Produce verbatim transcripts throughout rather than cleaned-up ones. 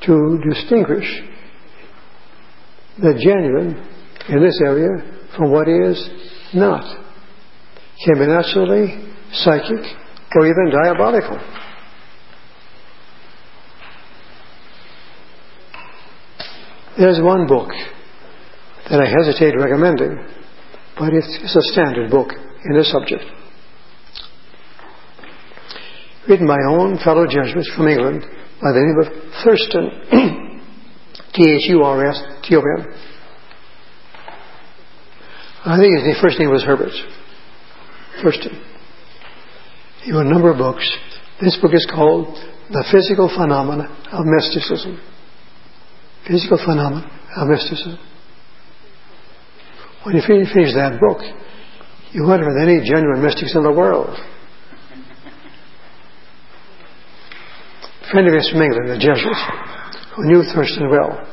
to distinguish the genuine in this area from what is not. Can be naturally psychic or even diabolical. There's one book that I hesitate recommending, but it's a standard book in this subject. Written by own fellow Jesuits from England by the name of Thurston, T H U R S T O N. I think his first name was Herbert Thurston. He wrote a number of books. This book is called The Physical Phenomena of Mysticism. Physical Phenomena of Mysticism. When you finish that book, you wonder if there are any genuine mystics in the world. A friend of his from England, the Jesuits, who knew Thurston well,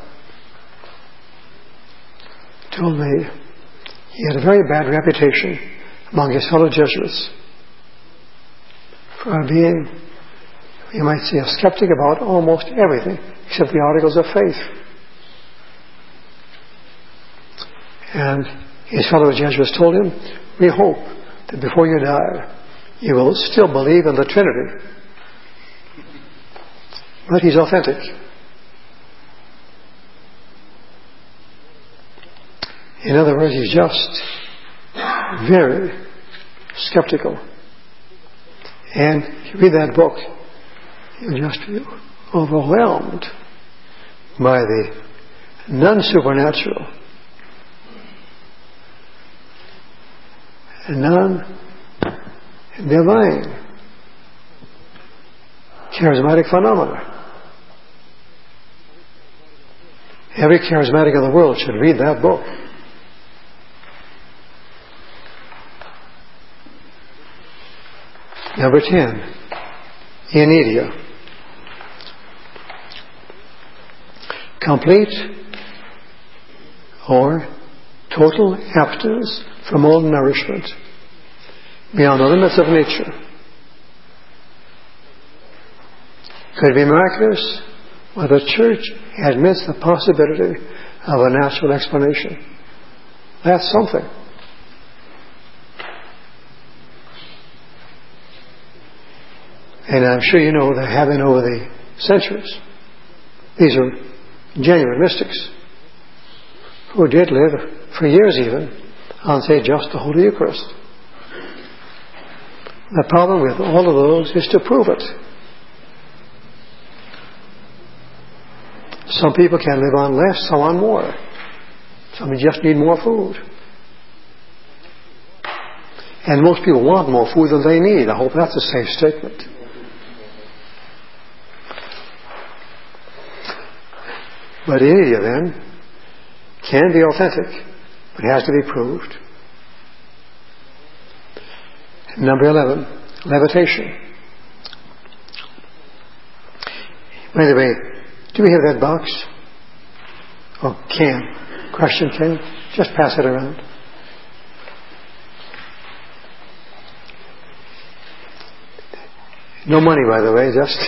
told me he had a very bad reputation among his fellow Jesuits for being, you might say, a skeptic about almost everything except the articles of faith. And his fellow Jesuits told him, we hope that before you die, you will still believe in the Trinity. But he's authentic. In other words, he's just very skeptical. And if you read that book, you'll just be overwhelmed by the non-supernatural, non-divine, charismatic phenomena. Every charismatic in the world should read that book. Number ten, Inedia. Complete or total abstinence from all nourishment beyond the limits of nature. Could be miraculous, but the Church admits the possibility of a natural explanation. That's something. And I'm sure you know there have been over the centuries. These are genuine mystics who did live for years even on, say, just the Holy Eucharist. The problem with all of those is to prove it. Some people can live on less, some on more. Some just need more food. And most people want more food than they need. I hope that's a safe statement. But Inedia, then, can be authentic, but it has to be proved. Number eleven, levitation. By the way, do we have that box? Oh, can. Question, can. Just pass it around. No money, by the way, just.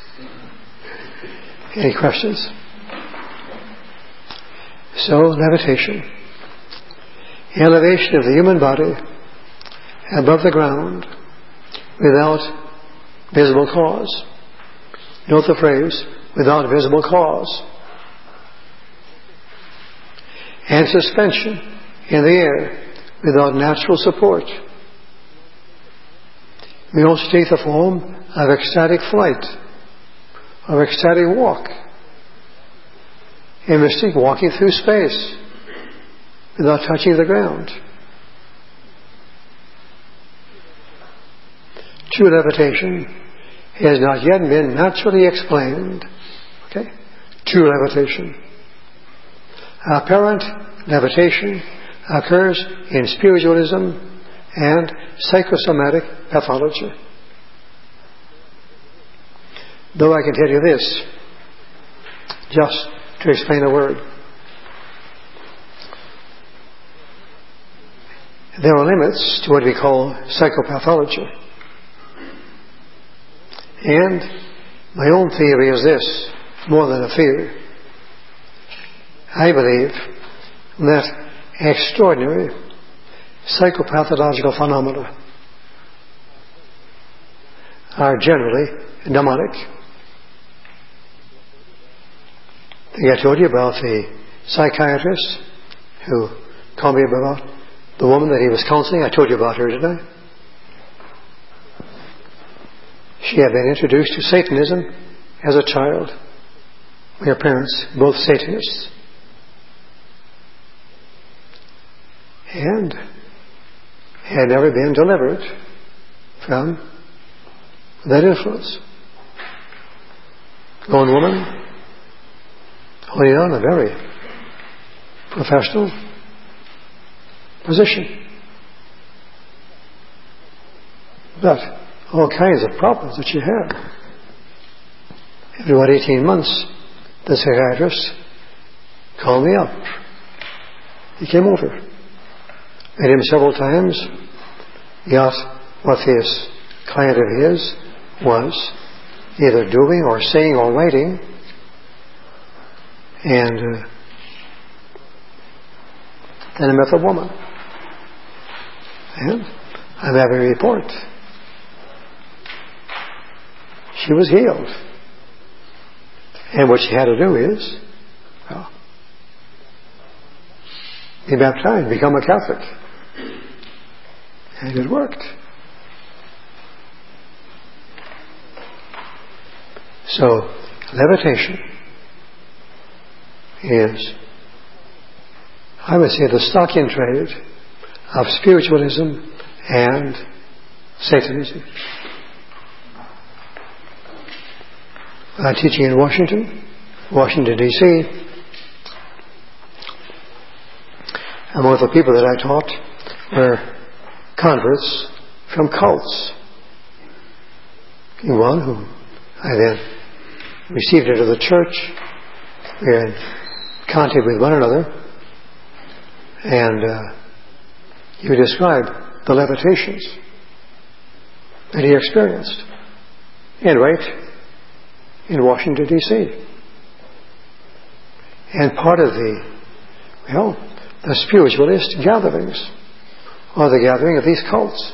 Any questions? So, levitation. Elevation of the human body above the ground without visible cause. Note the phrase, without visible cause. And suspension in the air without natural support. We also take the form of ecstatic flight or ecstatic walk. A mystic walking through space without touching the ground. True levitation has not yet been naturally explained. Okay? True levitation. Apparent levitation occurs in spiritualism and psychosomatic pathology. Though I can tell you this, just to explain a word. There are limits to what we call psychopathology. And my own theory is this. more than a fear. I believe that extraordinary psychopathological phenomena are generally demonic. I think I told you about the psychiatrist who called me about the woman that he was counseling. I told you about her, didn't I? She had been introduced to Satanism as a child by her parents, both Satanists. And had never been delivered from that influence. Lone woman, holding on a very professional position. But all kinds of problems that she had. After about eighteen months, the psychiatrist called me up. He came over. Met him several times. He asked what this client of his was either doing or saying or writing. And uh, then I met the woman. And I have a report. She was healed. And what she had to do is, well, be baptized, become a Catholic. And it worked. So, levitation is, I would say, the stock in trade of spiritualism and Satanism. I'm teaching in Washington, Washington, D C And one of the people that I taught were converts from cults. One who I then received into the church. We were in contact with one another. And uh, he would describe the levitations that he experienced. And right in Washington, D C And part of the, well, the spiritualist gatherings, or the gathering of these cults.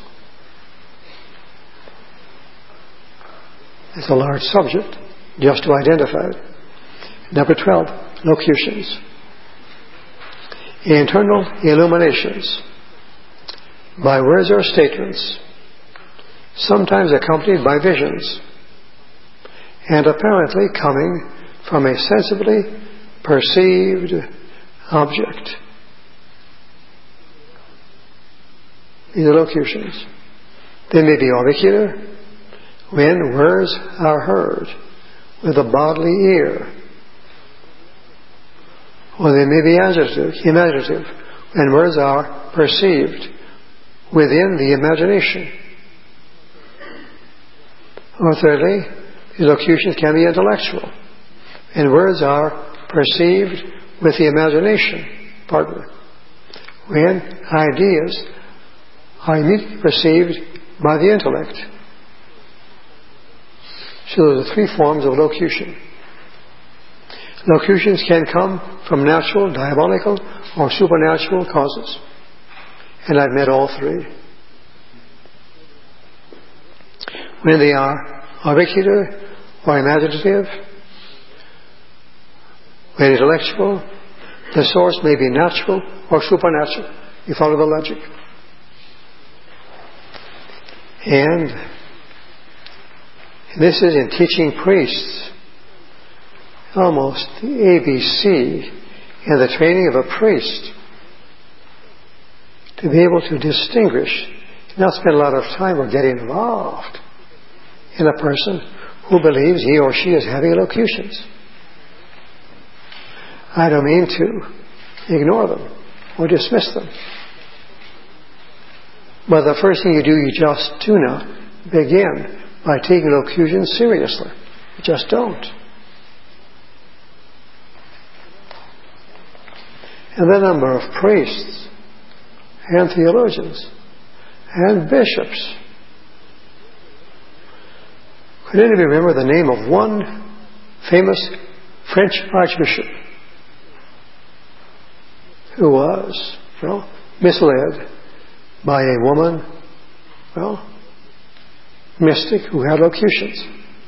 It's a large subject, just to identify it. Number twelve, locutions. Internal illuminations, by words or statements, sometimes accompanied by visions, and apparently coming from a sensibly perceived object. These are locutions. They may be auricular, when words are heard with a bodily ear. Or they may be adjective, imaginative, when words are perceived within the imagination. Or thirdly, these locutions can be intellectual, and words are perceived with the imagination, partly, when ideas are immediately perceived by the intellect. So those are three forms of locution. Locutions can come from natural, diabolical, or supernatural causes. And I've met all three. When they are auricular or imaginative, when intellectual, the source may be natural or supernatural. You follow the logic? And this is in teaching priests, almost the A B C in the training of a priest, to be able to distinguish, not spend a lot of time or get involved in a person who believes he or she is having locutions. I don't mean to ignore them or dismiss them. But the first thing you do, you just do not begin by taking locutions seriously. You just don't. And the number of priests and theologians and bishops. Could anybody remember the name of one famous French archbishop who was, well, misled by a woman, well, mystic who had locutions.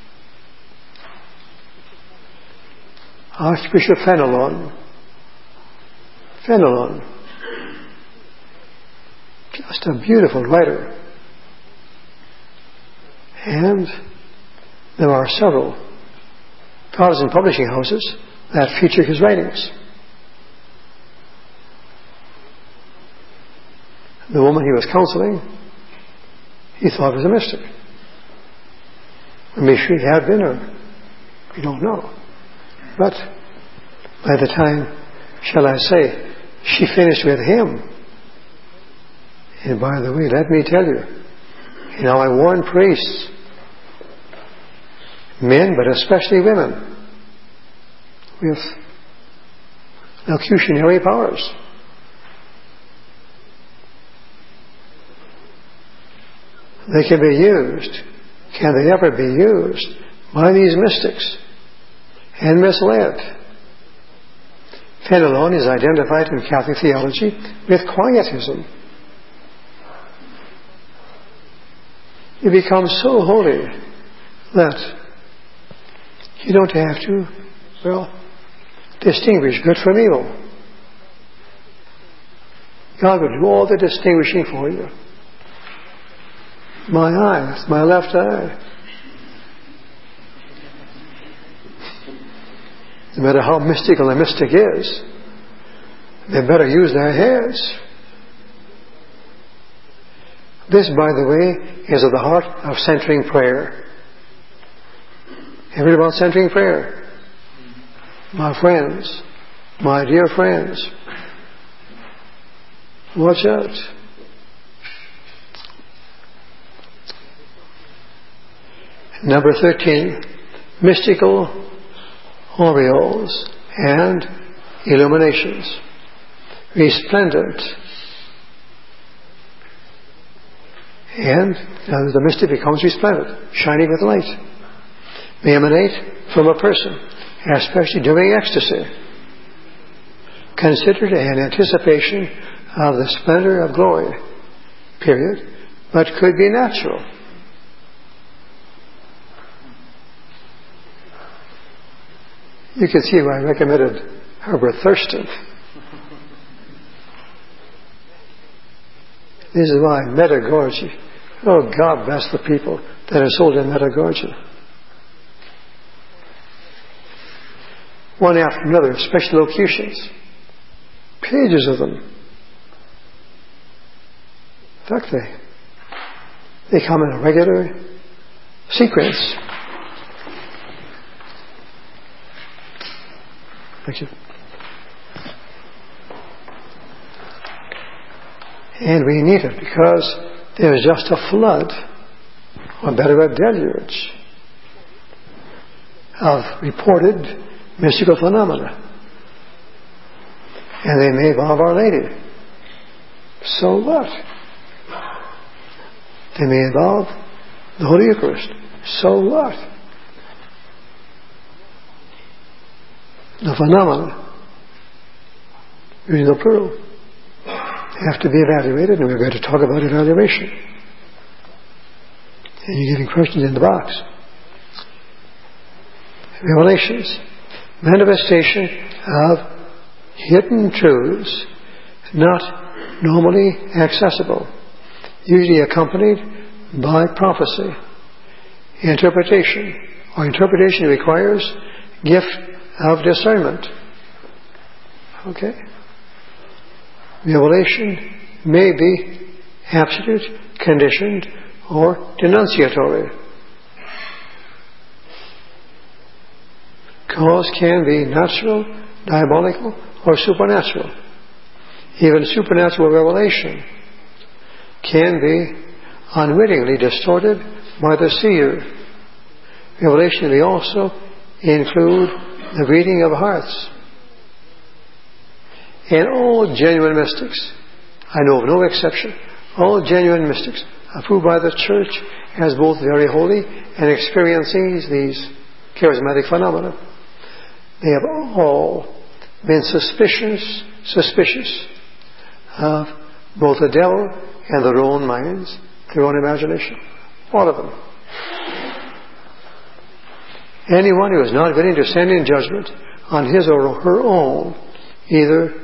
Archbishop Fenelon, Fenelon, just a beautiful writer. And there are several Protestant publishing houses that feature his writings. The woman he was counseling, he thought was a mystic. Maybe she had been, or we don't know. But by the time, shall I say, she finished with him, and by the way, let me tell you, you know, I warn priests, men, but especially women, with locutionary powers. They can be used. Can they ever be used by these mystics and misled? Fenelon is identified in Catholic theology with quietism. You become so holy that you don't have to, well, distinguish good from evil. God will do all the distinguishing for you. My eye, my left eye. No matter how mystical a mystic is, they better use their heads. This, by the way, is at the heart of centering prayer. Have you heard about centering prayer? My friends, my dear friends, watch out. Number thirteen, mystical aureoles and illuminations. Resplendent. And now the mystic becomes resplendent, shining with light. May emanate from a person, especially during ecstasy. Considered an anticipation of the splendor of glory, period, but could be natural. You can see why I recommended Herbert Thurston. This is why metagorgy. Oh, God bless the people that are sold in metagorgy. One after another, special locutions. Pages of them. In fact, they, they come in a regular sequence. Thank you. And we need it because there's just a flood, or better a deluge, of reported mystical phenomena. And they may involve Our Lady. So what? They may involve the Holy Eucharist. So what? The phenomena, using the plural, have to be evaluated, and we're going to talk about evaluation. And you're giving questions in the box. Revelations, manifestation of hidden truths not normally accessible, usually accompanied by prophecy, interpretation, or interpretation requires gift of discernment. Okay? Revelation may be absolute, conditioned, or denunciatory. Cause can be natural, diabolical, or supernatural. Even supernatural revelation can be unwittingly distorted by the seer. Revelation may also include the reading of hearts. And all genuine mystics, I know of no exception, all genuine mystics approved by the Church as both very holy and experiencing these charismatic phenomena, they have all been suspicious, suspicious of both the devil and their own minds, their own imagination. All of them. Anyone who is not willing to stand in judgment on his or her own, either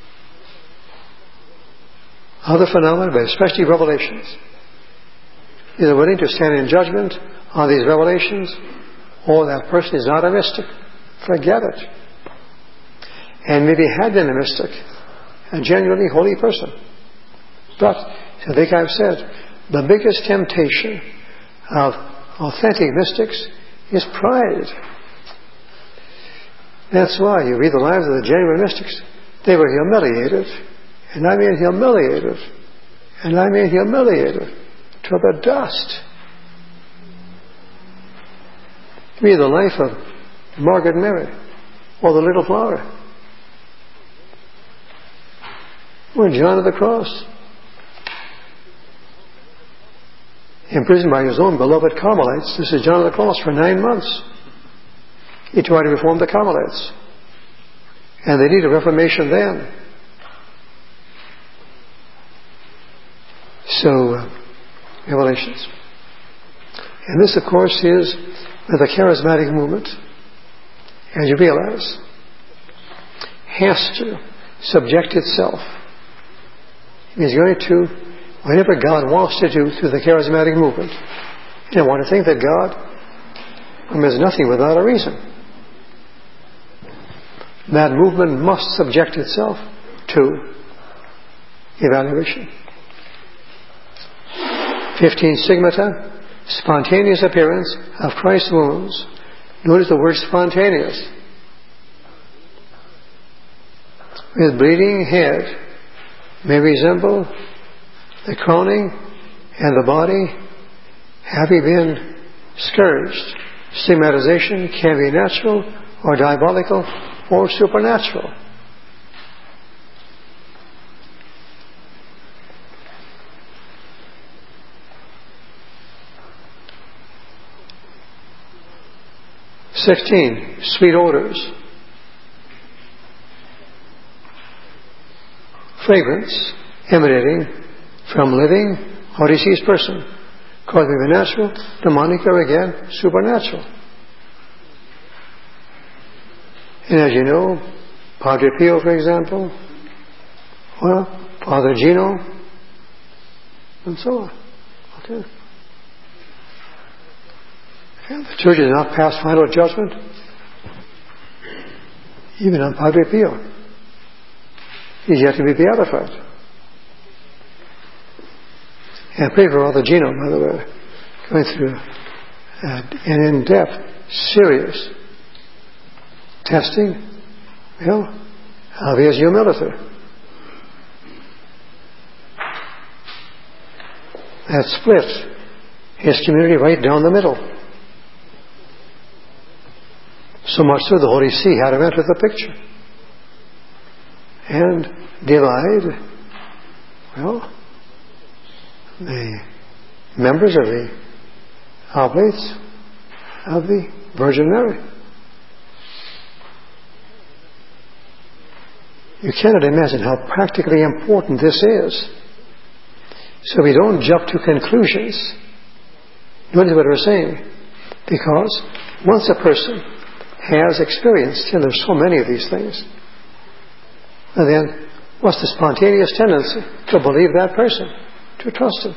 other phenomena, but especially revelations, either willing to stand in judgment on these revelations, or that person is not a mystic. Forget it. And maybe had been a mystic, a genuinely holy person. But, I think I've said, the biggest temptation of authentic mystics is pride. That's why you read the lives of the genuine mystics. They were humiliated, and I mean humiliated, and I mean humiliated to the dust. Read the life of Margaret Mary, or the Little Flower, or John of the Cross, imprisoned by his own beloved Carmelites. This is John of the Cross for nine months. He tried to reform the Carmelites, and they needed reformation then. So, uh, Revelations. And this, of course, is the charismatic movement, as you realize, has to subject itself. It's going to, whatever God wants to do through the charismatic movement, you don't want to think that God I mean, is nothing without a reason. That movement must subject itself to evaluation. fifteen Stigmata, spontaneous appearance of Christ's wounds. Notice the word spontaneous. With bleeding head may resemble the crowning and the body having been scourged. Stigmatization can be natural or diabolical or supernatural. Sixteen, sweet odors. Fragrance emanating from living or deceased person. Could be natural, demonic, or again, supernatural. And as you know, Padre Pio, for example, well, Father Gino, and so on. Okay. And the Church has not passed final judgment, even on Padre Pio. He's yet to be beatified. And pray for Father Gino, by the way, going through uh, an in-depth, serious testing, well, of his humility. That split his community right down the middle. So much so the Holy See had to enter the picture and divide, well, the members of the oblates of the Virgin Mary. You cannot imagine how practically important this is. So we don't jump to conclusions. Notice what we're saying. Because once a person has experienced, and there's so many of these things, and then what's the spontaneous tendency? To believe that person, to trust him.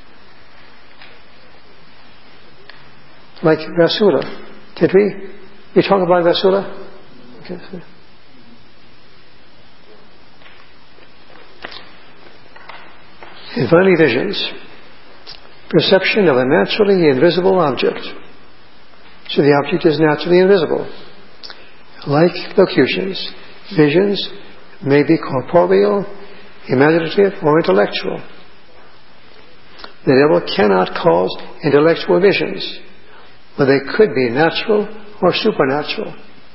Like Vasula. Did we? We talk about Vasula? Okay. So. In finally, visions. Perception of a naturally invisible object. So the object is naturally invisible. Like locutions, visions may be corporeal, imaginative, or intellectual. The devil cannot cause intellectual visions, but they could be natural or supernatural.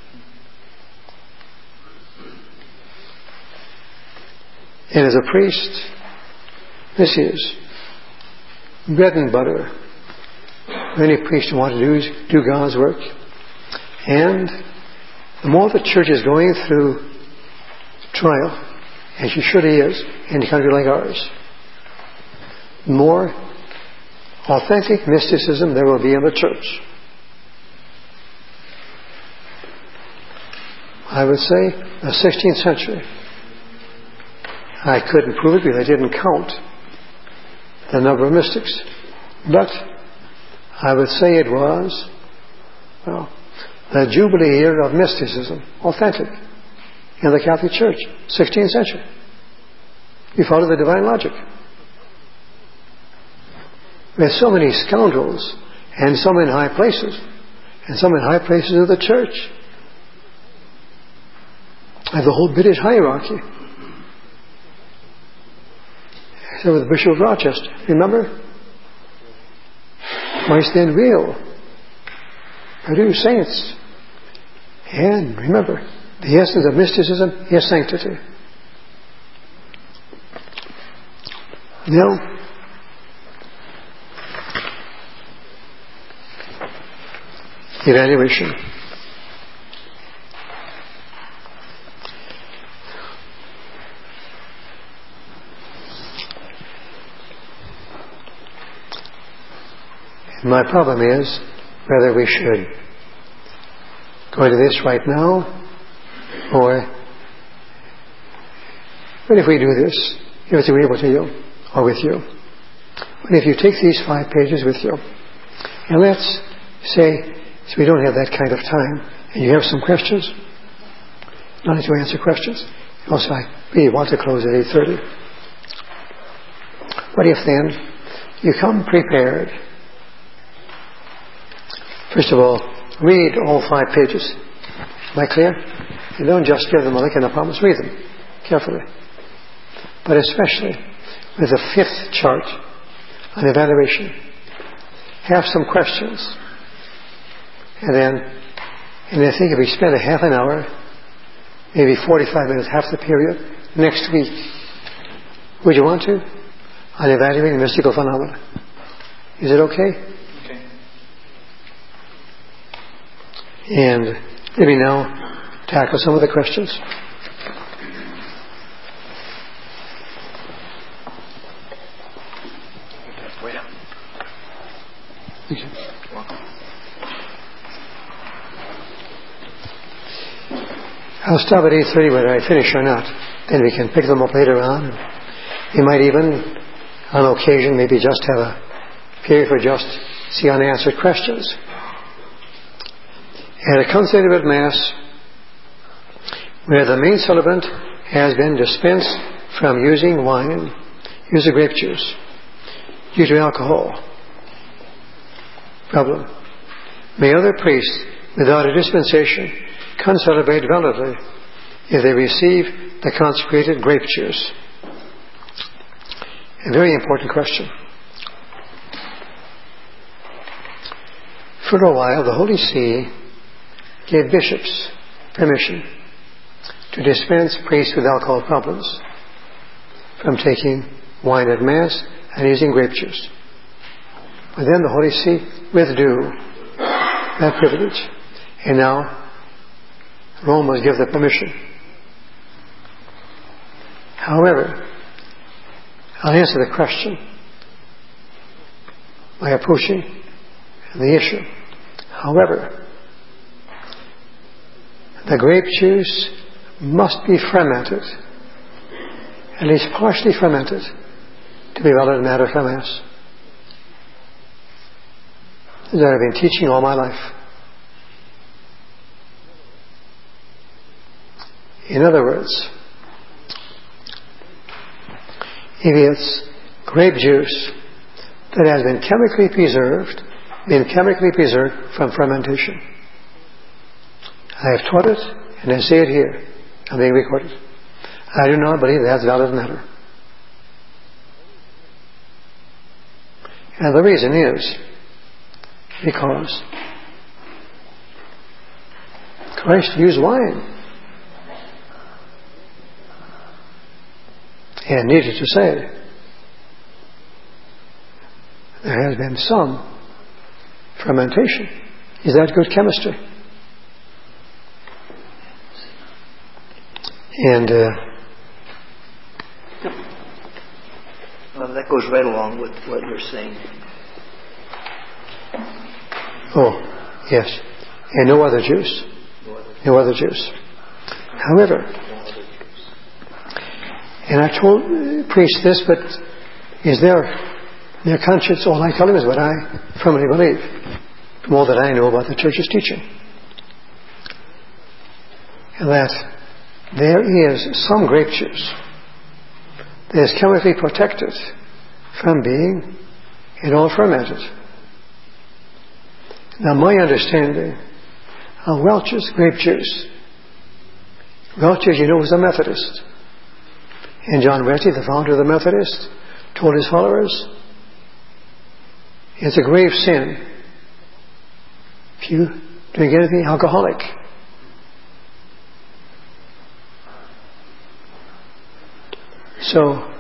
And as a priest, this is bread and butter. Many priests want to do, do God's work. And The more the church is going through trial, and she surely is in a country like ours, the more authentic mysticism there will be in the church. I would say the sixteenth century. I couldn't prove it because I didn't count the number of mystics. But I would say it was, well, the Jubilee year of mysticism, authentic, in the Catholic Church, sixteenth century. We followed the divine logic. We have so many scoundrels, and some in high places, and some in high places of the church. I have the whole British hierarchy. So with the Bishop of Rochester, remember? Christ then real. Produce saints. And remember, the essence of mysticism is sanctity. Now, evaluation. My problem is whether we should go into this right now, or what if we do this, if it's agreeable to you, or with you. But if you take these five pages with you, and let's say, so we don't have that kind of time, and you have some questions, not to answer questions. Also, I really want to close at eight thirty. What if then you come prepared? First of all, read all five pages. Am I clear? You don't just give them a lick and a promise. Read them carefully. But especially with the fifth chart on evaluation, have some questions. And then, and I think if we spend a half an hour, maybe forty-five minutes, half the period, next week, would you want to? On evaluating mystical phenomena. Is it okay? And let me now tackle some of the questions. Wait up. Okay. Welcome. I'll stop at eight thirty whether I finish or not. Then we can pick them up later on. We might even, on occasion, maybe just have a period for just see unanswered questions. At a consecrated Mass, where the main celebrant has been dispensed from using wine, use of grape juice, due to alcohol problem, may other priests, without a dispensation, concelebrate validly if they receive the consecrated grape juice? A very important question. For a while, the Holy See gave bishops permission to dispense priests with alcohol problems from taking wine at Mass and using grape juice. But then the Holy See withdrew that privilege, and now Rome must give the permission. However, I'll answer the question by approaching the issue. However, the grape juice must be fermented, at least partially fermented, to be valid matter for Mass. That I've been teaching all my life. In other words, if it's grape juice that has been chemically preserved, been chemically preserved from fermentation, I have taught it, and I say it here. I'm being recorded. I do not believe that's valid matter. And the reason is because Christ used wine. And needless to say, there has been some fermentation. Is that good chemistry? And uh, well, that goes right along with what you're saying. oh, yes, and no other Jews, no other Jews. However, and I told uh, priests this, but is their their conscience all I tell them is what I firmly believe, from all that I know about the church's teaching, that there is some grape juice that is chemically protected from being at all fermented. Now, my understanding of Welch's grape juice, Welch, as you know, was a Methodist. And John Wesley, the founder of the Methodist, told his followers, it's a grave sin if you drink anything alcoholic. So,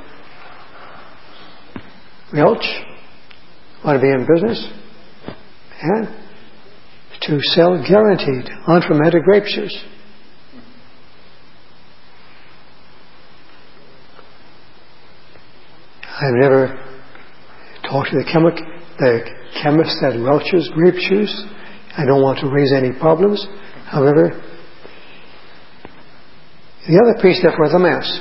Welch want to be in business and to sell guaranteed unfermented grape juice. I've never talked to the chemic, the chemist that Welch's grape juice. I don't want to raise any problems. However, the other priests that for the Mass,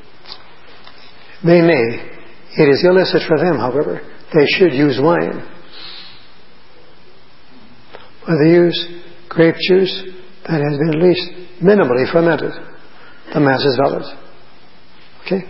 they may. It is illicit for them, however. They should use wine. But they use grape juice that has been at least minimally fermented. The Mass is valid. Okay?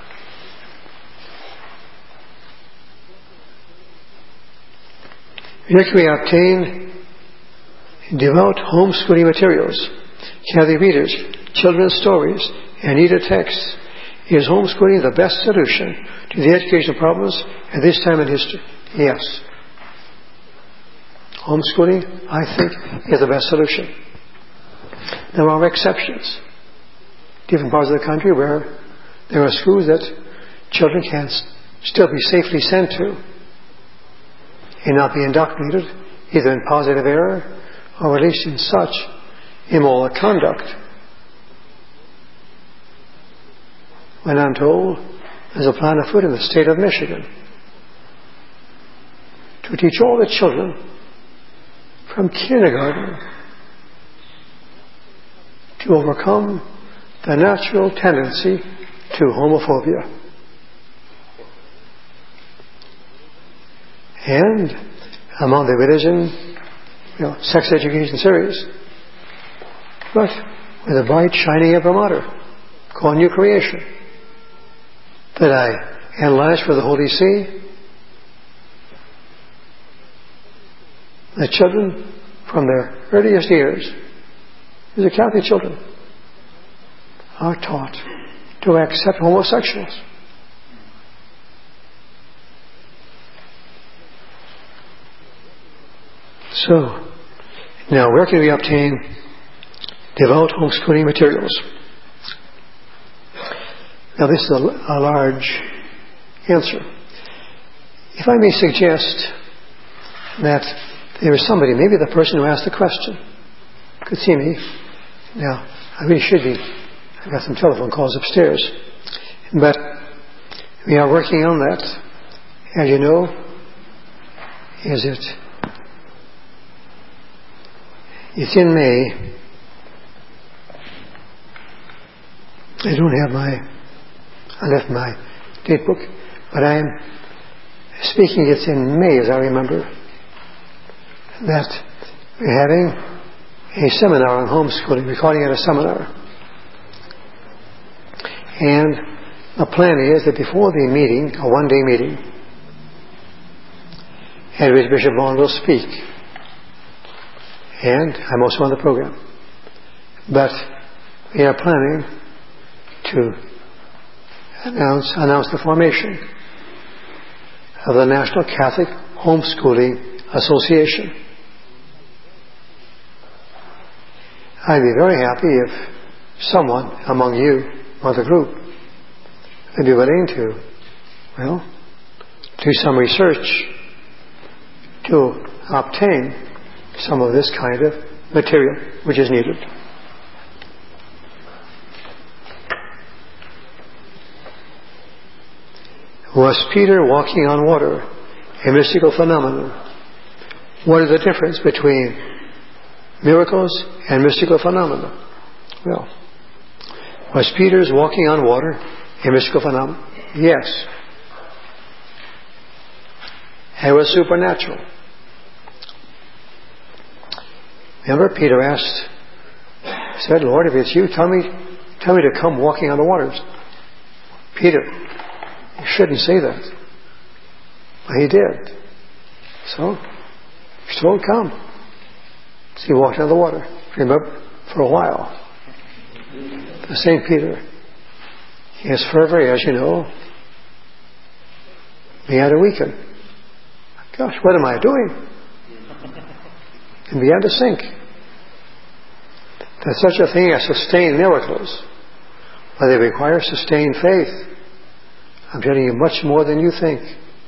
Next we obtain devout homeschooling materials, Kathy readers, children's stories, and Anita texts. Is homeschooling the best solution to the educational problems at this time in history? Yes. Homeschooling, I think, is the best solution. There are exceptions. Different parts of the country where there are schools that children can still be safely sent to and not be indoctrinated either in positive error or at least in such immoral conduct. When I'm told there's a plan afoot in the state of Michigan to teach all the children from kindergarten to overcome the natural tendency to homophobia. And among the religion, you know, sex education series, but with a bright shining imprimatur called New Creation, that I analyzed for the Holy See. The children from their earliest years, these are Catholic children, are taught to accept homosexuals. So, now where can we obtain devout homeschooling materials? Now this is a, a large answer. If I may suggest that there is somebody, maybe the person who asked the question, could see me. Now, I really should be. I've got some telephone calls upstairs. But we are working on that. As you know, is it? It's in May. I don't have my I left my date book, but I am speaking, it's in May, as I remember, that we're having a seminar on homeschooling, we're calling it a seminar. And the plan is that before the meeting, a one-day meeting, at which Bishop Vaughn will speak, and I'm also on the program, but we are planning to Announce, announce the formation of the National Catholic Homeschooling Association. I'd be very happy if someone among you or the group would be willing to, well, do some research to obtain some of this kind of material which is needed. Was Peter walking on water a mystical phenomenon? What is the difference between miracles and mystical phenomena? Well, was Peter's walking on water a mystical phenomenon? Yes. It was supernatural. Remember, Peter asked, said, Lord, if it's you, tell me, tell me to come walking on the waters. Peter, you shouldn't say that. But he did. So, he's told, come. So he walked on the water. Remember, for a while. The Saint Peter, his fervor, as you know, began to weaken. Gosh, what am I doing? And began to sink. There's such a thing as sustained miracles, but they require sustained faith. I'm telling you much more than you think.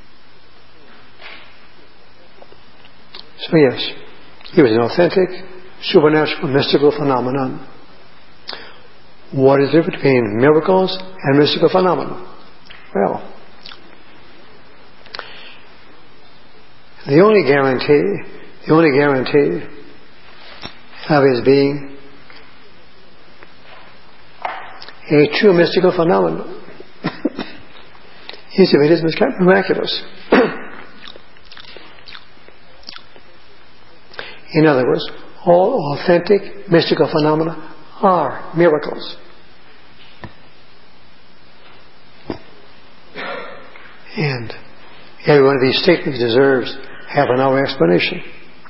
So yes, he was an authentic, supernatural, mystical phenomenon. What is the difference between miracles and mystical phenomena? Well, the only guarantee, the only guarantee of his being a true mystical phenomenon is if it is miraculous. In other words, all authentic mystical phenomena are miracles. And every one of these statements deserves half an hour explanation.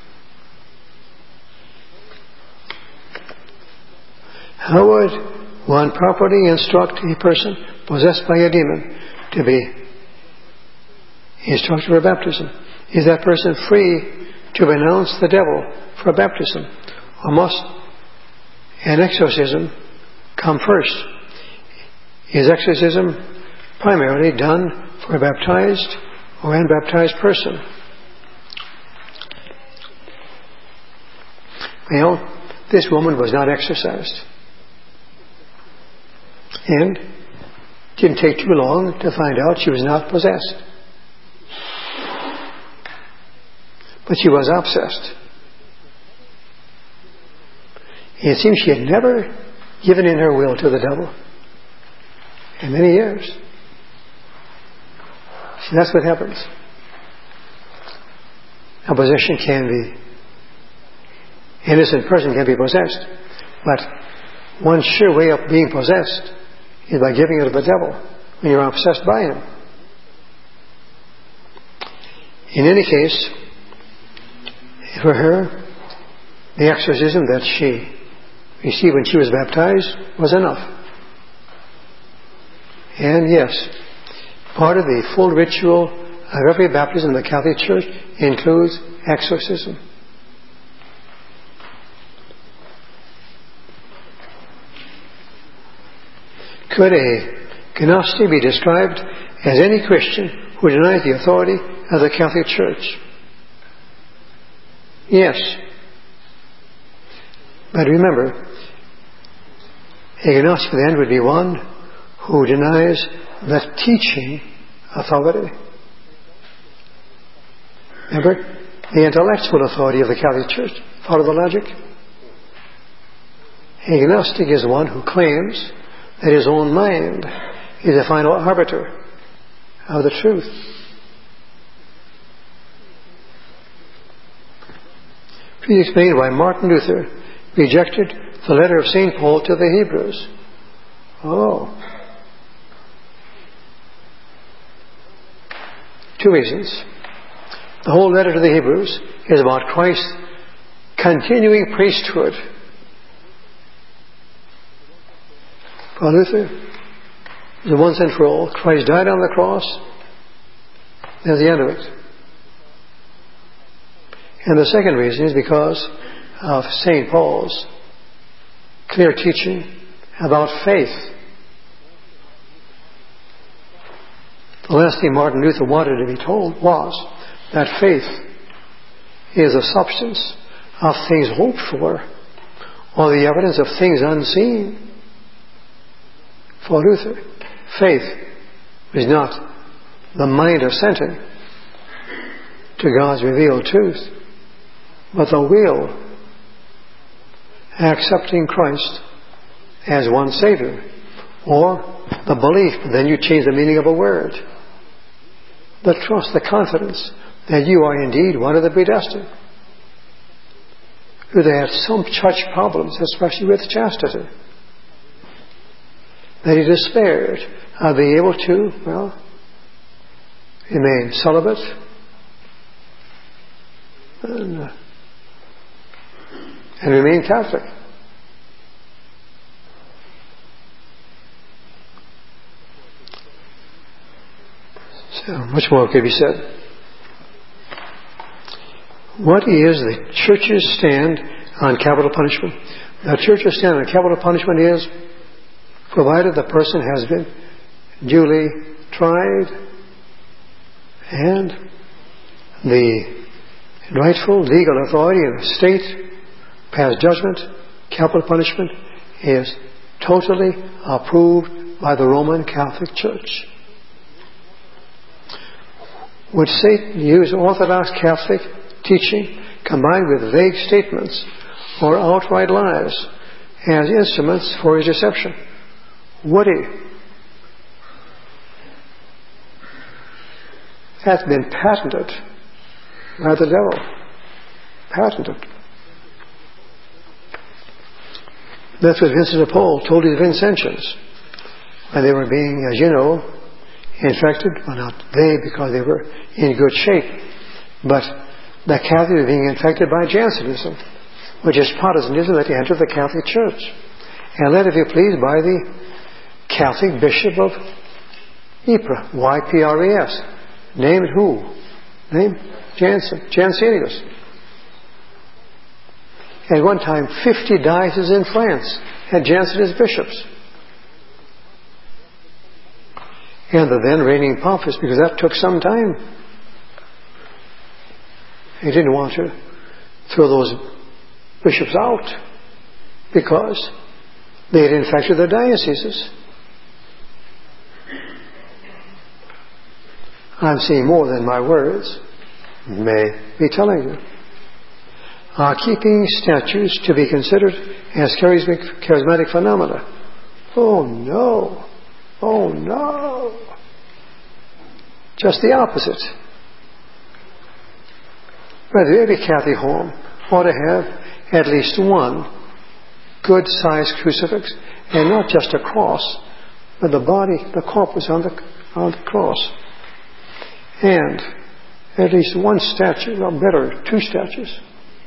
How would one properly instruct a person possessed by a demon to be instructed for baptism? Is that person free to renounce the devil for baptism? Or must an exorcism come first? Is exorcism primarily done for a baptized or unbaptized person? Well, this woman was not exorcised. And it didn't take too long to find out she was not possessed. But she was obsessed. It seems she had never given in her will to the devil in many years. See, that's what happens. A possession can be, innocent person can be possessed, but one sure way of being possessed is by giving it to the devil when you're obsessed by him. In any case, for her, the exorcism that she received when she was baptized was enough. And yes, part of the full ritual of every baptism in the Catholic Church includes exorcism. Could a Gnostic be described as any Christian who denies the authority of the Catholic Church? Yes. But remember, a Gnostic then would be one who denies the teaching authority. Remember, the intellectual authority of the Catholic Church. Follow the logic? A Gnostic is one who claims that his own mind is the final arbiter of the truth. Please explain why Martin Luther rejected the letter of Saint Paul to the Hebrews. Oh. Two reasons. The whole letter to the Hebrews is about Christ's continuing priesthood. For Luther, the once and for all, Christ died on the cross. That's the end of it. And the second reason is because of Saint Paul's clear teaching about faith. The last thing Martin Luther wanted to be told was that faith is the substance of things hoped for, or the evidence of things unseen. For Luther, faith is not the mind assenting to God's revealed truth, but the will accepting Christ as one Savior, or the belief, then you change the meaning of a word, the trust, the confidence that you are indeed one of the predestined. Who they had some such problems, especially with chastity, that he despaired of being able to, well, remain celibate and, uh, and remain Catholic. So much more could be said. What is the church's stand on capital punishment? The church's stand on capital punishment is, provided the person has been duly tried and the rightful legal authority in the state passed judgment, capital punishment is totally approved by the Roman Catholic Church. Would Satan use Orthodox Catholic teaching combined with vague statements or outright lies as instruments for his deception? Would he? That's been patented by the devil. Patented. That's what Vincent de Paul told his Vincentians when they were being, as you know, infected. Well, not they, because they were in good shape, but the Catholics were being infected by Jansenism, which is Protestantism that entered the Catholic Church, and led, if you please, by the Catholic Bishop of Ypres, Y P R E S. Named who? Named Jansen, Jansenius. At one time, fifty dioceses in France had Jansenist bishops. And the then reigning papas, because that took some time. He didn't want to throw those bishops out because they had infected their dioceses. I'm seeing more than my words may be telling you. Are keeping statues to be considered as charismatic, charismatic phenomena? Oh no. Oh no. Just the opposite. Rather, every Catholic home ought to have at least one good-sized crucifix, and not just a cross, but the body, the corpus on the, on the cross. And at least one statue, well, better, two statues.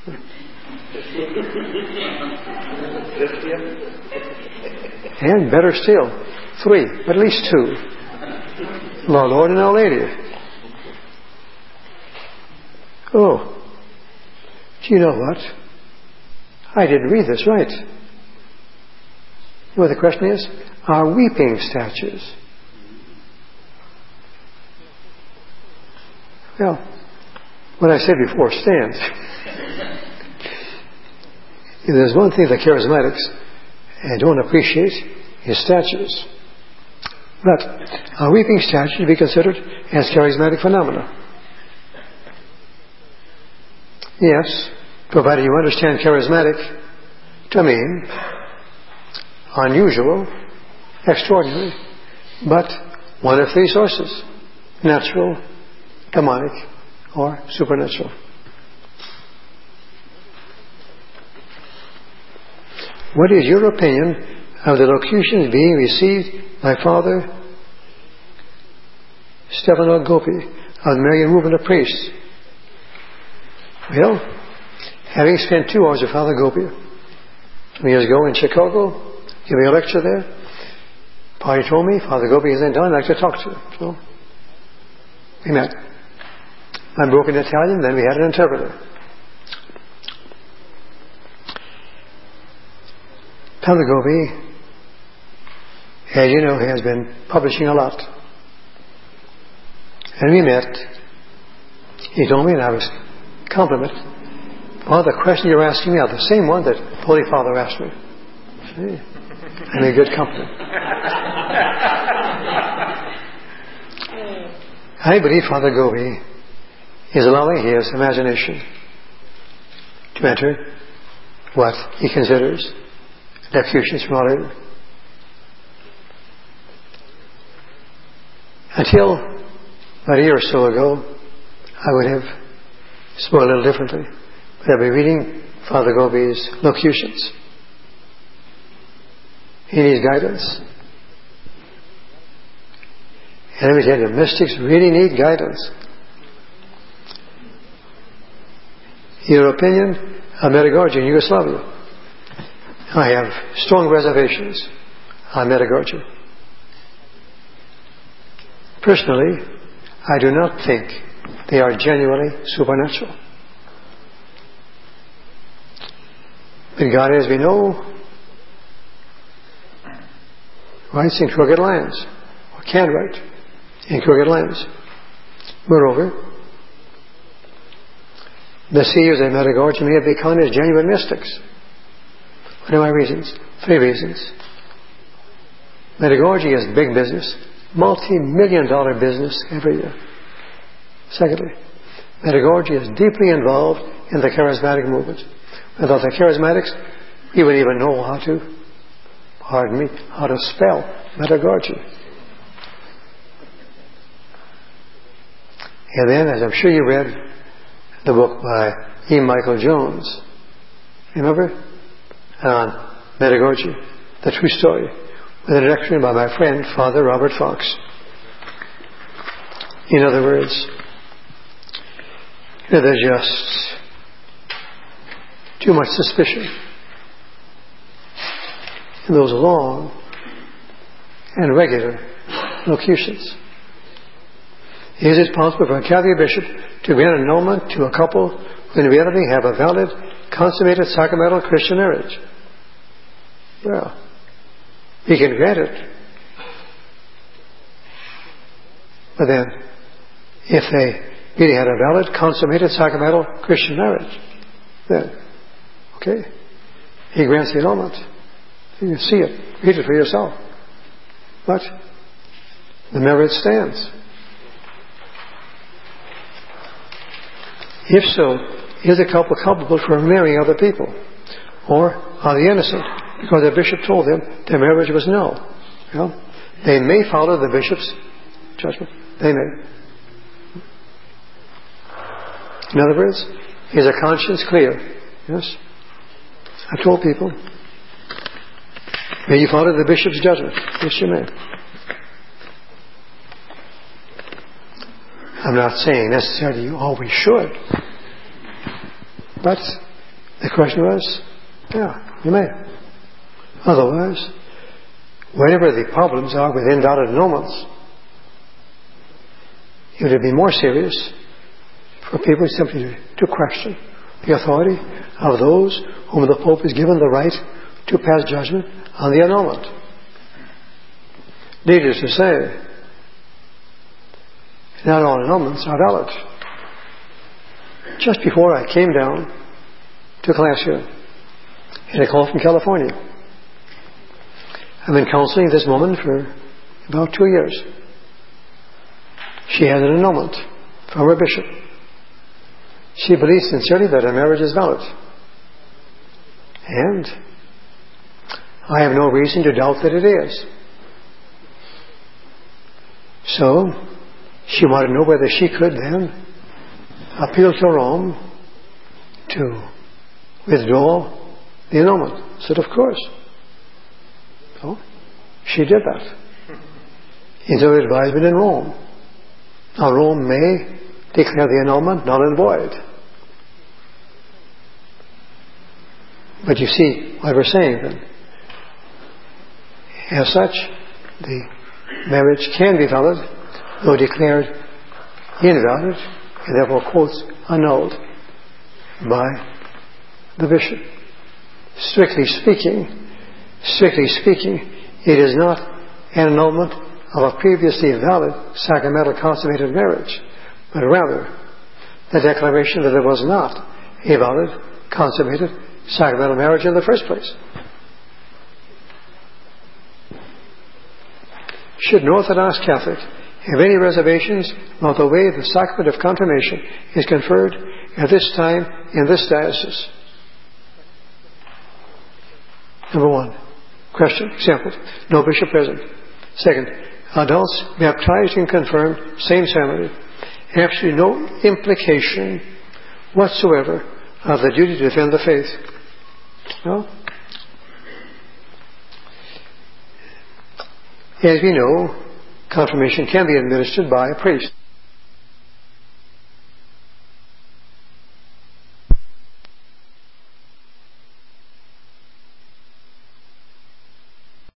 And better still, three, but at least two. Our Lord and Our Lady. Oh, do you know what? I didn't read this right. You know what the question is? Are weeping statues? Well, what I said before stands. If there's one thing the charismatics uh, don't appreciate is statues. But are weeping statues to be considered as charismatic phenomena? Yes, provided you understand charismatic to mean unusual, extraordinary, but one of three sources: natural, demonic, or supernatural. What is your opinion of the locutions being received by Father Stefano Gopi of the Marian movement of priests? Well, having spent two hours with Father Gopi some years ago in Chicago, giving a lecture there, Padre told me, Father Gopi is in town, I'd like to talk to you. So we met. I broke in Italian, then we had an interpreter. Padre Gopi, as you know, has been publishing a lot. And we met. He told me, and I was complimented. Well, the question you're asking me are the same one that Holy Father asked me. See? I'm in good company. I believe Father Gobi is allowing his imagination to enter what he considers locutions from Our Lady. Until about a year or so ago, I would have spoken a little differently. But I've been reading Father Gobi's locutions. He needs guidance. And let me tell you, mystics really need guidance. Your opinion on Medjugorje in Yugoslavia. I have strong reservations on Medjugorje. Personally, I do not think they are genuinely supernatural. But God, as we know, writes in crooked lands, or can write in crooked lands. Moreover, the seers of Medjugorje may have become as genuine mystics. What are my reasons? Three reasons. Medjugorje is big business, multi-million dollar business every year. Secondly, Medjugorje is deeply involved in the charismatic movement. Without the charismatics, we wouldn't even know how to, pardon me, how to spell Medjugorje. And then, as I'm sure you read the book by E. Michael Jones, remember? On Medjugorje, the true story, with an introduction by my friend, Father Robert Fox. In other words, there's just too much suspicion in those long and regular locutions. Is it possible for a Catholic bishop to grant annulment to a couple who in reality have a valid, consummated sacramental Christian marriage? Well, he can grant it. But then, if they really had a valid, consummated sacramental Christian marriage, then, okay, he grants the annulment. You can see it, read it for yourself. But the marriage stands. If so, is the couple culpable for marrying other people? Or are they innocent because the bishop told them their marriage was null? You know, they may follow the bishop's judgment. They may. In other words, is their conscience clear? Yes. I told people, may you follow the bishop's judgment. Yes, you may. I'm not saying necessarily you always should. But the question was, yeah, you may. Otherwise, whenever the problems are with invalid annulments, it would be more serious for people simply to, to question the authority of those whom the Pope has given the right to pass judgment on the annulment. Needless to say, not all annulments are valid. Just before I came down to class here, I had a call from California. I've been counseling this woman for about two years. She has an annulment from her bishop. She believes sincerely that her marriage is valid. And I have no reason to doubt that it is. So, she wanted to know whether she could then appeal to Rome to withdraw the annulment. I said, of course. So, she did that. Into advisement in Rome. Now, Rome may declare the annulment null and void. But you see what we're saying then. As such, the marriage can be valid, though declared invalid, and therefore, quotes, annulled by the bishop. Strictly speaking, strictly speaking, it is not an annulment of a previously valid sacramental consummated marriage, but rather the declaration that there was not a valid consummated sacramental marriage in the first place. Should an Orthodox Catholic Have any reservations about the way the sacrament of confirmation is conferred at this time in this diocese? Number one. Question. Example. No bishop present. Second. Adults baptized and confirmed, same ceremony. Absolutely no implication whatsoever of the duty to defend the faith. No? As we know, confirmation can be administered by a priest.